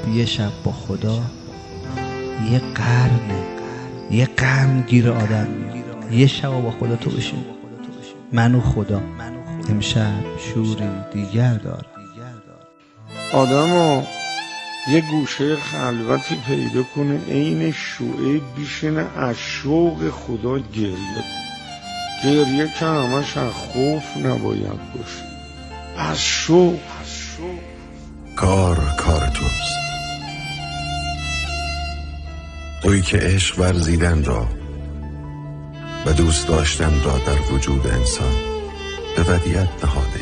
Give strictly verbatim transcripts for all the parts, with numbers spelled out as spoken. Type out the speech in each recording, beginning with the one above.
یه شب با خدا یه قرنه، یه قرن گیر آدم میاد. یه شب با خدا تو بشین، من و خدا امشب شوری دیگر دارم. آدمو یه گوشه خلوتی پیدا کنه، عین شوعه بیشنه از شوق خدا گریه کنه. گریه که همش از خوف نباید باشه، از شوق. کار کار توست، تویی که عشق ورزیدن را و دوست داشتن را در وجود انسان به ودیعت نهاده ای،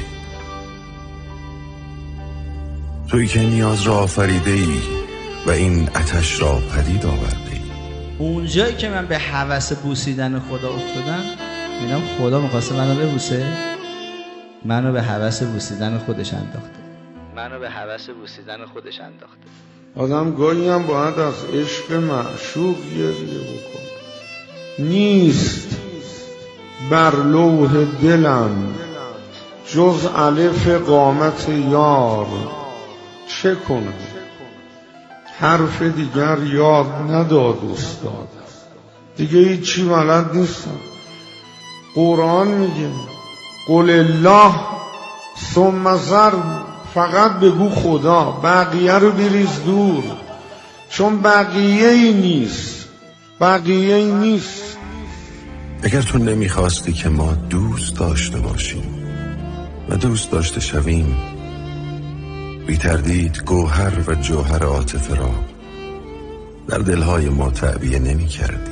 تویی که نیاز را آفریده ای و این آتش را پدید آورده ای. اونجایی که من به هوس بوسیدن خدا افتادم، میدونم خدا میخواسته منو ببوسه، منو به هوس بوسیدن خودش انداخته، منو به هوس بوسیدن خودش انداخته. آدم گاهی هم باید از عشق معشوق گریه بکن. نیست بر لوح دلم جز الف قامت یار، چه کنم حرف دیگر یاد نداد استاد، دیگه هیچی بلد نیستم. قرآن میگه قل الله ثم ذر، فقط بگو خدا، بقیه رو بریز دور، چون بقیه ای نیست، بقیه ای نیست. اگر تو نمیخواستی که ما دوست داشته باشیم و دوست داشته شویم، بی تردید گوهر و جوهر عاطفه را در دلهای ما تعبیه نمی کردی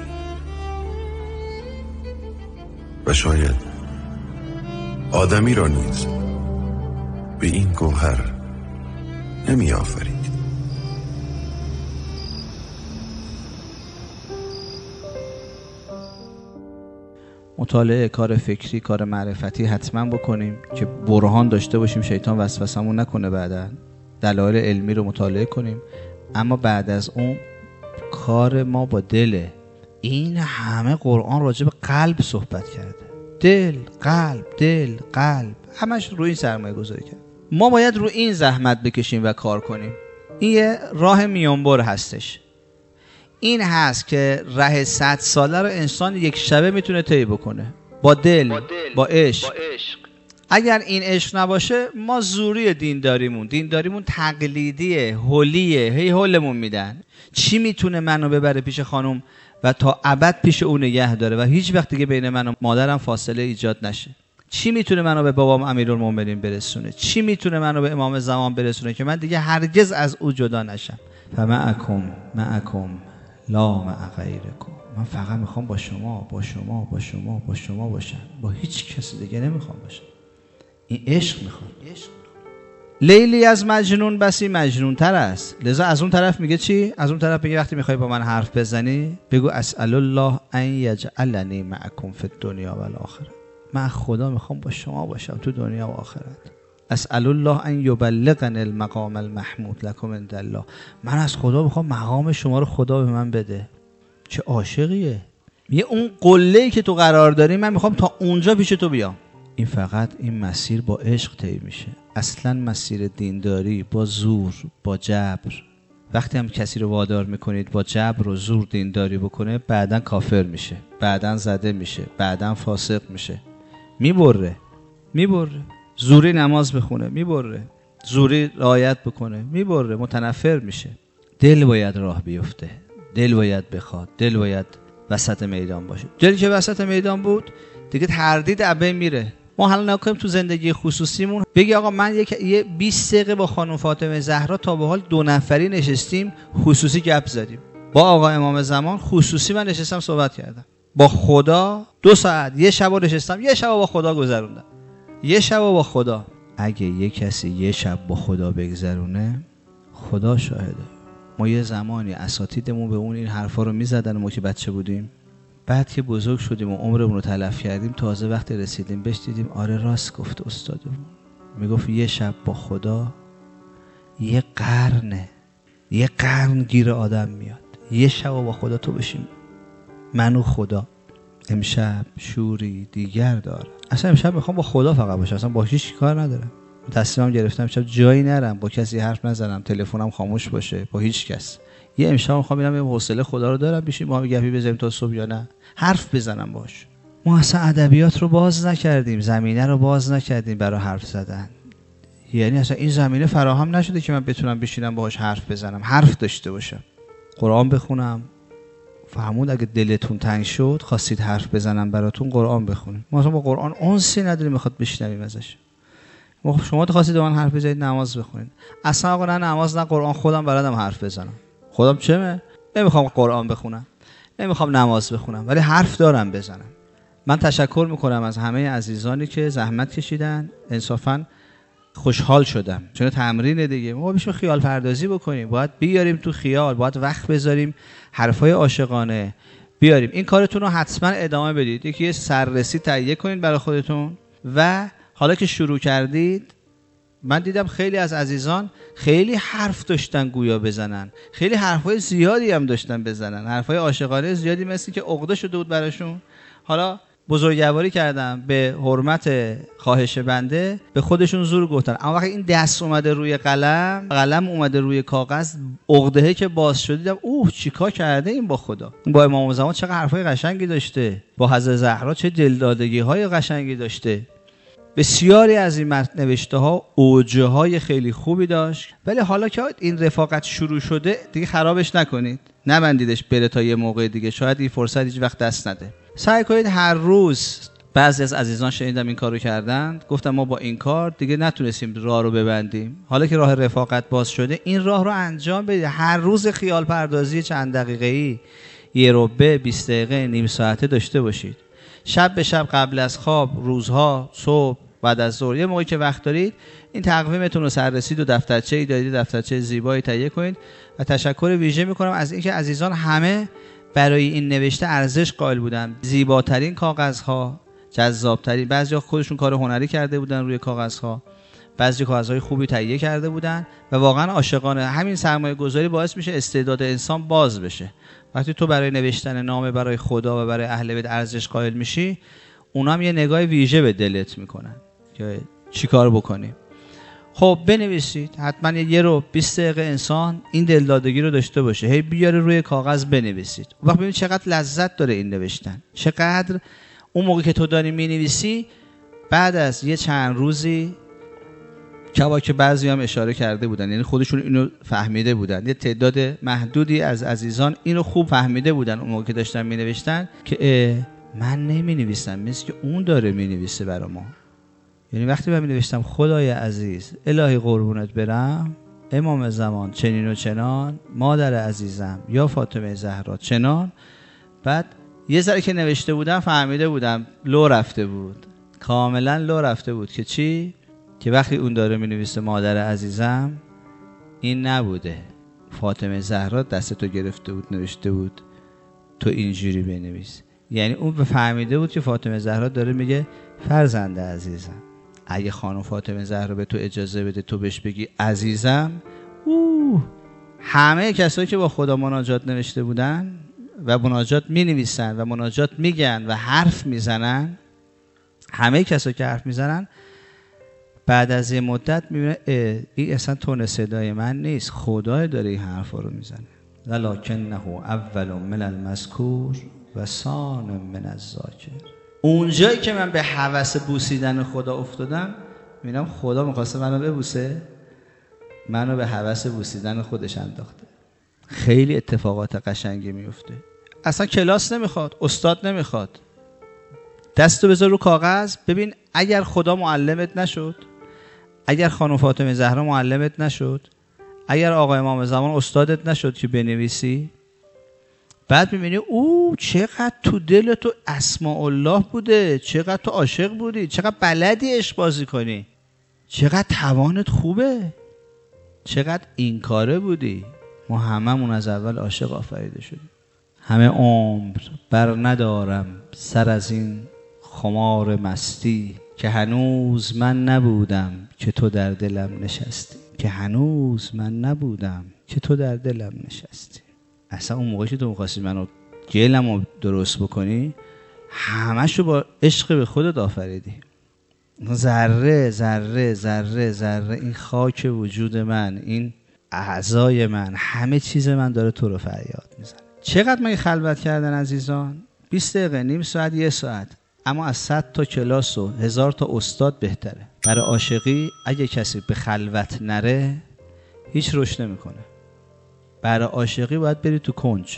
و شاید آدمی را نیز به این گوهر نمی آفرید. مطالعه کار فکری، کار معرفتی حتما بکنیم که برهان داشته باشیم، شیطان وسوسمون نکنه. بعداً دلایل علمی رو مطالعه کنیم، اما بعد از اون کار ما با دله. این همه قرآن راجع به قلب صحبت کرده، دل، قلب، دل، قلب، همش روی این سرمایه گذاری کرد. ما باید رو این زحمت بکشیم و کار کنیم. این یه راه میانبر هستش. این هست که ره صد ساله رو انسان یک شبه میتونه طی بکنه با دل، با, دل، با عشق. عشق اگر این عشق نباشه، ما زوری دینداریمون دینداریمون تقلیدیه، هولیه، هی هولمون میدن. چی میتونه منو ببره پیش خانم و تا ابد پیش اون نگه داره و هیچ وقت دیگه بین من و مادرم فاصله ایجاد نشه؟ چی میتونه منو به بابام امیرالمومنین برسونه؟ چی میتونه منو به امام زمان برسونه که من دیگه هرگز از او جدا نشم؟ فمعکم معکم لا مع غیرکم. من فقط میخوام با شما با شما با شما با شما باشم، با هیچ کسی دیگه نمیخوام باشم. این عشق میخوام. لیلی از مجنون بسی مجنون تر است. لذا از اون طرف میگه چی؟ از اون طرف میگه وقتی میخوای با من حرف بزنی بگو اسأل الله ان یجعلنی معکم فی الدنیا و الاخره. من خدا میخوام با شما باشم تو دنیا و آخرت. اسأل الله ان یبلغنی المقام المحمود لکم عند الله. من از خدا میخوام مقام شما رو خدا به من بده. چه عاشقیه. میگه اون قله‌ای که تو قرار داری من میخوام تا اونجا پیش تو بیام. این فقط این مسیر با عشق طی میشه. اصلا مسیر دینداری با زور، با جبر، وقتی هم کسی رو وادار میکنید با جبر و زور دینداری بکنه، بعدن کافر میشه، بعدن زده میشه، بعدن فاسق میشه، میبره میبره زوری نماز بخونه، میبره زوری رعایت بکنه، میبره متنفر میشه. دل باید راه بیفته، دل باید بخواد، دل باید وسط میدان باشه. دلی که وسط میدان بود دیگه تردید ابه میره. ما حالا نکنیم تو زندگی خصوصیمون بگی آقا من یک یه بیست دقیقه با خانم فاطمه زهرا تا به حال دو نفری نشستیم خصوصی گپ زدیم، با آقا امام زمان خصوصی من نشستم صحبت کردم، با خدا دو ساعت یه شب نشستم، یه شب با خدا گذروندم، یه شب با خدا. اگه یه کسی یه شب با خدا بگذرونه، خدا شاهده. ما یه زمانی اساتیدمون به اون این حرفا رو میزدن ما که بچه بودیم، بعد که بزرگ شدیم و عمرمون رو تلف کردیم، تازه وقت رسیدیم بهش دیدیم آره راست گفت استادمون. میگفت یه شب با خدا یه قرنه، یه قرن گیر آدم میاد. یه شب با خدا تو بشیم، من و خدا امشب شوری دیگر دارم. اصلا امشب میخوام با خدا فقط باشم، اصلا با هیچ کار ندارم. تصمیمم گرفتم شب جایی نرم، با کسی حرف نزنم، تلفنم خاموش باشه، با هیچ کس. یه امشب میخوام ببینم یه حوصله خدا رو دارم بشیم با هم گپی بزنیم تا صبح یا نه، حرف بزنم باش. ما اصلا ادبیات رو باز نکردیم، زمینه رو باز نکردیم برای حرف زدن. یعنی اصلا این زمینه فراهم نشده که من بتونم بشینم باهاش حرف بزنم، حرف داشته باشم، قرآن بخونم. فرمود اگه دلتون تنگ شد خواستید حرف بزنم براتون، قرآن بخونید. ما اصلا با قرآن انسی نداریم میخواد بشنویم ازش. شما خواستید با من حرف بزنید نماز بخونید. اصلا آقا نه نماز نه قرآن، خودم بلدم حرف بزنم. خودم چمه؟ نمیخوام قرآن بخونم، نمیخوام نماز بخونم، ولی حرف دارم بزنم. من تشکر میکنم از همه عزیزانی که زحمت کشیدن. انصافاً خوشحال شدم، چون تمرین دیگه. ما بشیم خیال پردازی بکنیم، باید بیاریم تو خیال، باید وقت بذاریم حرفای عاشقانه بیاریم. این کارتون رو حتما ادامه بدید. یکی سررسی تهیه کنید برای خودتون و حالا که شروع کردید، من دیدم خیلی از عزیزان خیلی حرف داشتن گویا بزنن، خیلی حرفای زیادی هم داشتن بزنن، حرفای عاشقانه زیادی، مثل که عقده شده بود براشون. حالا بزرگواری کردم به حرمت خواهش بنده، به خودشون زور گفتن. اما وقتی این دست اومده روی قلم، قلم اومده روی کاغذ، عقده‌ای که باز شد، دیدم اوه چیکار کرده این با خدا. با امام زمان چقدر حرفای قشنگی داشته، با حضرت زهرا چه دلدادگی‌های قشنگی داشته. بسیاری از این نوشته ها اوجه های خیلی خوبی داشت. ولی حالا که این رفاقت شروع شده دیگه خرابش نکنید، نبندیدش بره تا یه موقع دیگه، شاید این فرصت هیچ وقت دست نده. سعی کنید هر روز. بعضی از عزیزان شنیدم این کارو کردند، گفتم ما با این کار دیگه نتونستیم راه رو ببندیم، حالا که راه رفاقت باز شده این راه رو انجام بدید. هر روز خیال پردازی چند دقیقه‌ای، یه ربع، بیست دقیقه، نیم ساعته داشته باشید. شب به شب قبل از خواب، روزها، صبح، بعد از ظهر، یه موقعی که وقت دارید این تقویمتون رو سررسید و دفترچه‌ای دارید، دفترچه زیبایی تهیه کنید. و تشکر ویژه میکنم از اینکه عزیزان همه برای این نوشته ارزش قائل بودن. زیباترین کاغذها، جذابترین، بعضیا خودشون کار هنری کرده بودن روی کاغذها، بعضی کاغذهای خوبی تهیه کرده بودن و واقعا عاشقانه. همین سرمایه گذاری باعث میشه استعداد انسان باز بشه. وقتی تو برای نوشتن نامه برای خدا و برای اهل بیت ارزش قائل میشی، اونا هم یه نگاه ویژه به دلت میکنن که چی کار بکنیم. خب بنویسید حتما یه رو بیست دقیقه انسان این دلدادگی رو داشته باشه، هی بیاره روی کاغذ بنویسید. وقت ببینید چقدر لذت داره این نوشتن، چقدر اون موقع که تو داری مینویسی بعد از یه چند روزی که که بعضی هم اشاره کرده بودن، یعنی خودشون اینو فهمیده بودن، یه تعداد محدودی از عزیزان اینو خوب فهمیده بودن اون موقع که داشتن مینوشتن که من نمینویسم، مثل که اون داره مینویسه برا ما. یعنی وقتی من مینوشتم خدای عزیز الهی قربونت برم، امام زمان چنین و چنان، مادر عزیزم یا فاطمه زهرا چنان، بعد یه ذره که نوشته بودم فهمیده بودم لو رفته بود، کاملا لو رفته بود که چی؟ که وقتی اون داره مینویسه مادر عزیزم، این نبوده فاطمه زهرا دست تو گرفته بود نوشته بود تو اینجوری بنویس. یعنی اون فهمیده بود که فاطمه زهرا داره میگه فرزند عزیزم، اگه خانم فاطمه زهرا به تو اجازه بده تو بهش بگی عزیزم، اوه همه کسایی که با خدا مناجات نوشته بودن و مناجات می نویسن و مناجات میگن و حرف میزنن، همه کسایی که حرف میزنن بعد از یه مدت میبینه این اصلا تون صدای من نیست، خدا داره این حرفا رو میزنه. ولکنه اول من المذکور و ثان من الذاکر. اونجایی که من به هوس بوسیدن خدا افتادم، میبینم خدا میخواسته منو ببوسه، منو به هوس بوسیدن خودش انداخته. خیلی اتفاقات قشنگی میفته. اصلا کلاس نمیخواد، استاد نمیخواد، دستو بذار رو کاغذ ببین. اگر خدا معلمت نشد، اگر خانم فاطمه زهرا معلمت نشد، اگر آقا امام زمان استادت نشد که بنویسی، بعد میبینی او چقدر تو دل تو اسماء الله بوده، چقدر تو عاشق بودی، چقدر بلدی عشق بازی کنی، چقدر توانت خوبه، چقدر این کاره بودی. ما هممون از اول عاشق آفریده شدیم. همه عمر بر ندارم سر از این خمار مستی، که هنوز من نبودم که تو در دلم نشستی، که هنوز من نبودم که تو در دلم نشستی. اصلا اون موقعی که تو می‌خواستی منو گلمو درست بکنی، همشو با عشق به خودت آفریدی. ذره ذره ذره ذره این خاک وجود من، این اعضای من، همه چیز من داره تو رو فریاد میزنه. چقدر مگه خلوت کردن عزیزان؟ بیست دقیقه، نیم ساعت، یه ساعت، اما از صد تا کلاس و هزار تا استاد بهتره. برای عاشقی اگه کسی به خلوت نره هیچ رشد نمیکنه. برای عاشقی باید بری تو کنج.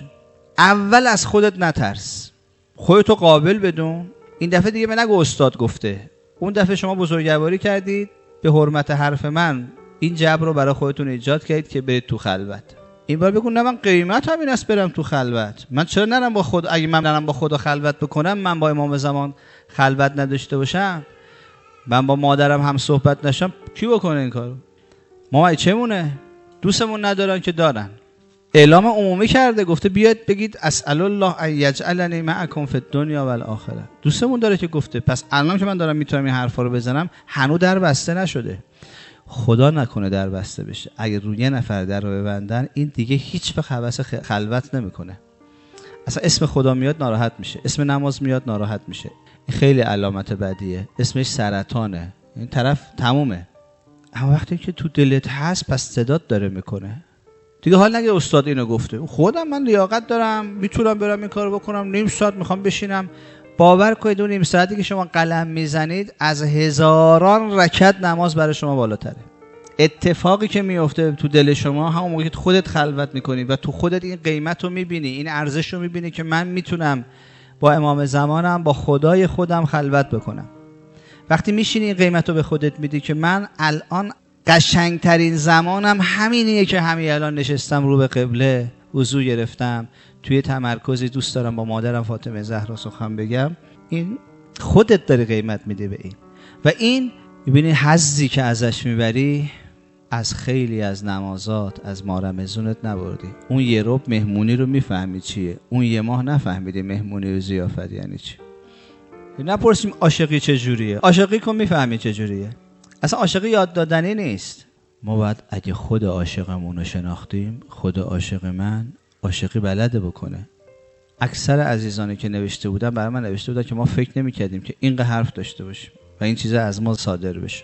اول از خودت نترس، خودتو قابل بدون. این دفعه دیگه من نگو استاد گفته، اون دفعه شما بزرگواری کردید به حرمت حرف من، این جبر رو برای خودتون ایجاد کردید که برید تو خلوت. این بار بگو نه من قیمت همین است برم تو خلوت. من چرا نرم با خود، اگه من نرم با خدا خلوت بکنم، من با امام زمان خلوت نداشته باشم، من با مادرم هم صحبت نشم، کی بکنه این کارو؟ ما چه مونه؟ دوستمون ندارن که دارن. اعلام عمومی کرده، گفته بیاید بگید اسأل الله ان یجعلنی معکم فی الدنیا و الاخره. دوستمون داره که گفته. پس الان که من دارم میتونم این حرفا رو بزنم، هنوز در بسته نشده. خدا نکنه در بسته بشه. اگه روی یه نفر در رو ببندن، این دیگه هیچ به هوس خلوت نمیکنه. اصلا اسم خدا میاد ناراحت میشه، اسم نماز میاد ناراحت میشه. این خیلی علامت بدیه، اسمش سرطانه. این طرف تمومه. اما وقتی که تو دلت هست، پس صدات داره میکنه. دیگه حال نگه استاد اینو گفته، خودم من لیاقت دارم، میتونم برم این کارو بکنم، نیم ساعت میخوام بشینم. باور کنید اون نیم ساعتی که شما قلم میزنید از هزاران رکعت نماز برای شما بالاتره. اتفاقی که میفته تو دل شما همون موقعی که خودت خلوت میکنی و تو خودت این قیمت رو میبینی، این ارزش رو میبینی که من میتونم با امام زمانم، با خدای خودم خلوت بکنم. وقتی میشینی این قیمت رو به خودت میدی که من الان قشنگترین زمانم همینیه که همین الان نشستم رو به قبله، وضو گرفتم، توی تمرکزی دوست دارم با مادرم فاطمه زهرا سخن بگم. این خودت داری قیمت میده به این. و این میبینی حظی که ازش میبری از خیلی از نمازات، از مارمزونت نبردی. اون یه رب مهمونی رو میفهمی چیه، اون یه ماه نفهمیدی مهمونی رو زیافت یعنی چی. نپرسیم عاشقی چجوریه، عاشقی کن میفهمی چجوریه. اصلا عاشقی یاد دادنی نیست. ما باید اگه خود عاشقمون رو شناختیم، خود عاشق من عاشقی بلده بکنه. اکثر عزیزانی که نوشته بودن برای من نوشته بودن که ما فکر نمی‌کردیم که اینقدر حرف داشته باشیم و این چیزا از ما صادر بشه.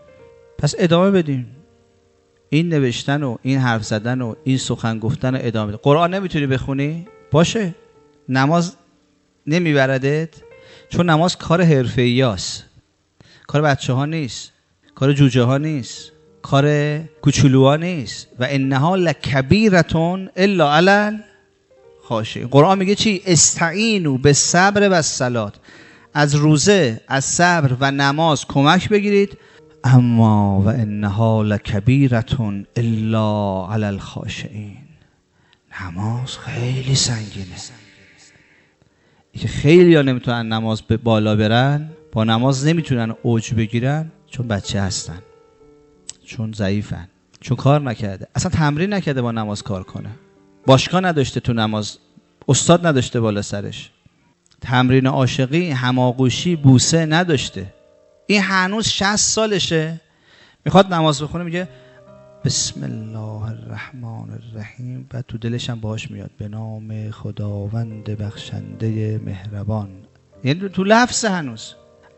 پس ادامه بدیم. این نوشتن و این حرف زدن و این سخن گفتن رو ادامه بدیم. قرآن نمیتونی بخونی؟ باشه. نماز نمیبردت؟ چون نماز کار حرفه‌ایاست. کار بچه‌ها نیست. کار جوجه ها نیست، کار کوچولوها نیست. و انها لکبیرتون الا علی الخاشعین. قرآن میگه چی؟ استعینوا بالصبر و الصلاة. از روزه، از صبر و نماز کمک بگیرید. اما و انها لکبیرتون الا علی الخاشعین. نماز خیلی سنگینه. که خیلی ها نمیتونن نماز به بالا برن، با نماز نمیتونن اوج بگیرن، چون بچه هستن، چون ضعیفن، چون کار نکرده، اصلا تمرین نکرده با نماز کار کنه، باشگاه نداشته تو نماز، استاد نداشته بالا سرش، تمرین عاشقی، هماغوشی، بوسه نداشته. این هنوز شصت سالشه میخواد نماز بخونه، میگه بسم الله الرحمن الرحیم، بعد تو دلش هم باهاش میاد به نام خداوند بخشنده مهربان. یعنی تو لفظ هنوز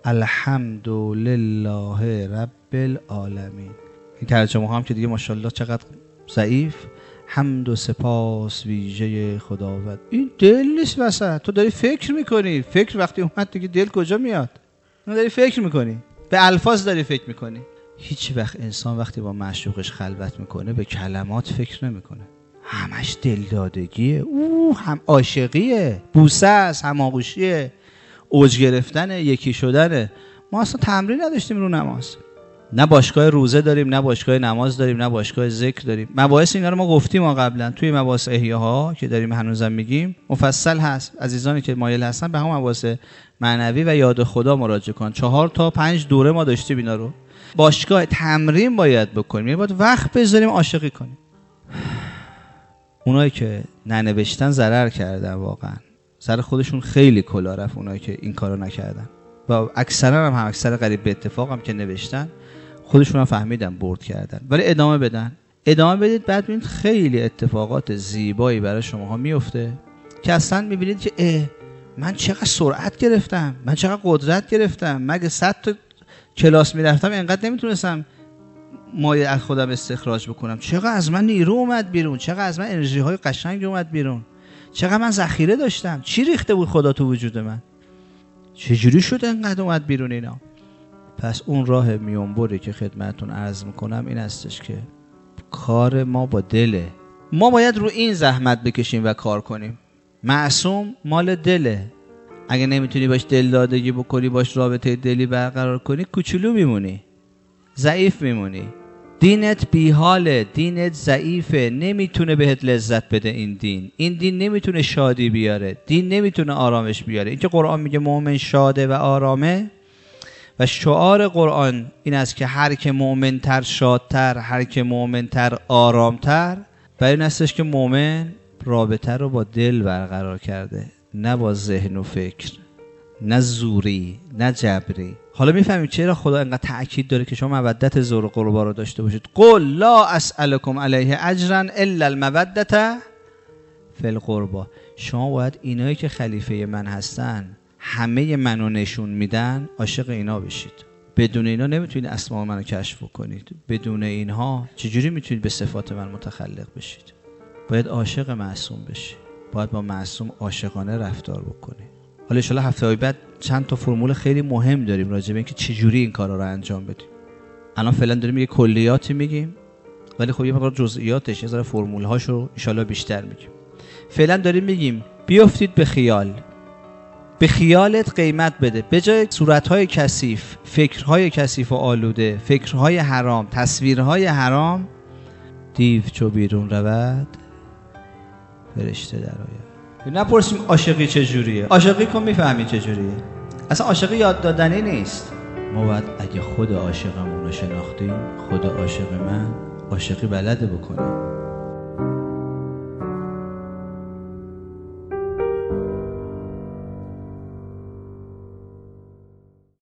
الحمدلله رب العالمین. این ترجمه هم که دیگه ماشاءالله چقدر ضعیف. حمد و سپاس ویژه خداوند. این دل نیست وسط، تو داری فکر میکنی. فکر وقتی اومد دیگه دل کجا میاد؟ تو داری فکر میکنی، به الفاظ داری فکر میکنی. هیچ وقت انسان وقتی با معشوقش خلوت میکنه به کلمات فکر نمیکنه، همش دلدادگیه، او هم عاشقیه، بوسه است، هماغوشیه، اوج گرفتنه، یکی شدنه. ما اصلا تمرین نداشتیم رو نماز. نه باشگاه روزه داریم، نه باشگاه نماز داریم، نه باشگاه ذکر داریم. مباحث اینا رو ما گفتیم ما قبلا توی مباحث احیاها که داریم هنوزم میگیم، مفصل هست. عزیزانی که مایل هستن به هم مباحث معنوی و یاد خدا مراجعه کن. چهار تا پنج دوره ما داشتیم اینا رو. باشگاه تمرین باید بکنیم، یعنی باید وقت بذاریم عاشقی کنیم. اونایی که ننوشتن ضرر کردن، واقعا سر خودشون خیلی کلا رفت. اونایی که این کارو نکردن و اکثرا هم, هم اکثر قریب به اتفاق هم که نوشتن خودشون هم فهمیدن برد کردن، ولی ادامه بدن. ادامه بدید، بعد ببینید خیلی اتفاقات زیبایی برای شماها میفته که اصلا میبینید که اه من چقدر سرعت گرفتم، من چقدر قدرت گرفتم. مگه صد تا کلاس میرفتم اینقدر نمیتونستم مایه از خودم استخراج بکنم. چقدر از من نیرو اومد بیرون، چقدر از من انرژی های قشنگ اومد بیرون، چقدر من ذخیره داشتم، چی ریخته بود خدا تو وجود من، چجوری شد اینقدر اومد بیرون اینا. پس اون راه میونبری که خدمتتون عرض میکنم این هستش که کار ما با دله. ما باید رو این زحمت بکشیم و کار کنیم. معصوم مال دله. اگه نمیتونی باش دل دادگی بکنی، باش رابطه دلی برقرار کنی، کوچولو میمونی، ضعیف میمونی. دینت بیحاله، دینت ضعیفه، نمیتونه بهت لذت بده. این دین این دین نمیتونه شادی بیاره، دین نمیتونه آرامش بیاره. این که قرآن میگه مؤمن شاده و آرامه و شعار قرآن این است که هر که مؤمن‌تر شادتر، هر که مؤمن‌تر آرامتر. و این استش که مؤمن رابطه رو با دل برقرار کرده، نه با ذهن و فکر، نه زوری نه جبری. حالا میفهمیم چرا خدا اینقدر تأکید داره که شما مودت ذوق القربا رو داشته باشید. قل لا اسألکم علیه اجرا الا المودة فی القربا. شما باید اینایی که خلیفه من هستن، همه منو نشون میدن، عاشق اینا بشید. بدون اینا نمیتونید اسماء منو کشف کنید. بدون اینها چجوری میتونید به صفات من متخلق بشید؟ باید عاشق معصوم بشید، باید با معصوم عاشقانه رفتار بکنید. حالا ان شاءالله هفته بعد چند تا فرمول خیلی مهم داریم راجع به اینکه چجوری این کارا رو انجام بدیم. الان فعلا داریم یه کلیاتی میگیم، ولی خب یه مقدار جزئیاتش، یه ذره فرمول هاشو ان شاءالله بیشتر میگیم. فعلا داریم میگیم بیافتید به خیال، به خیالت قیمت بده. به جای صورت‌های کثیف، فکرهای کثیف و آلوده، فکرهای حرام، تصویرهای حرام، دیو چو بیرون رود فرشته در آید. نپرسیم عاشقی چجوریه، عاشقی کن میفهمی چجوریه. اصلا عاشقی یاد دادنی نیست. ما باید اگه خود عاشقمون رو شناختیم، خود عاشق من عاشقی بلده بکنیم.